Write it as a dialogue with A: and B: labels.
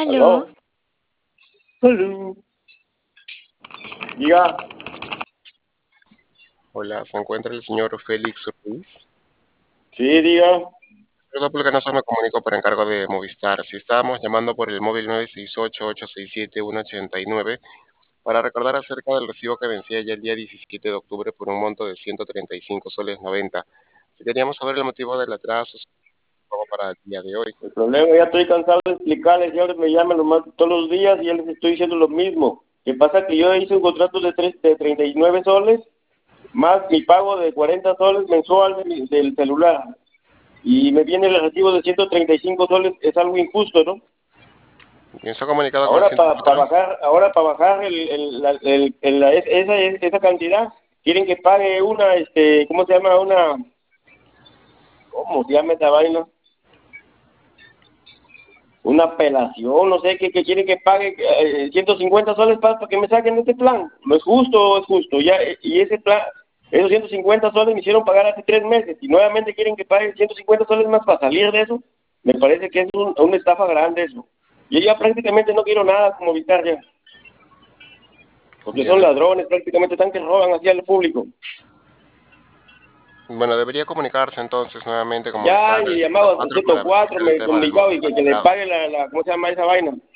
A: Aló.
B: Aló.
A: Aló. Diga.
C: Hola, ¿se encuentra el señor Félix Ruiz?
A: Sí, diga.
C: Perdón, porque no se me comunico por encargo de Movistar. Si estábamos llamando por el móvil 968-867-189 para recordar acerca del recibo que vencía ya el día 17 de octubre por un monto de 135 soles 90. Si queríamos saber el motivo del atraso para el día de hoy.
A: El problema, ya estoy cansado de explicarles, señores, me llaman todos los días y ya les estoy diciendo lo mismo. Que pasa que yo hice un contrato de 39 soles, más mi pago de 40 soles mensual del celular. Y me viene el recibo de 135 soles, es algo injusto, ¿no?
C: ¿Quién se ha comunicado con el
A: Ahora para
C: 104?
A: bajar, esa cantidad, quieren que pague una, ¿cómo se llama? ¿Cómo se llama esa vaina? Una apelación, no sé, que quieren que pague 150 soles para que me saquen de este plan. ¿No es justo o es justo? Ya, y ese plan, esos 150 soles me hicieron pagar hace 3 meses y nuevamente quieren que pague 150 soles más para salir de eso. Me parece que es una estafa grande eso. Yo ya prácticamente no quiero nada como Vitar ya. Porque son
C: Bien.
A: ladrones, prácticamente están que roban hacia el público.
C: Bueno, debería comunicarse entonces nuevamente con
A: Ya,
C: Movistar
A: y
C: el
A: llamaba al
C: 104 para
A: 104,
C: verificar el
A: me he
C: tema del
A: comunicado
C: monto
A: y que le
C: cancelado.
A: pague ¿cómo se llama esa vaina?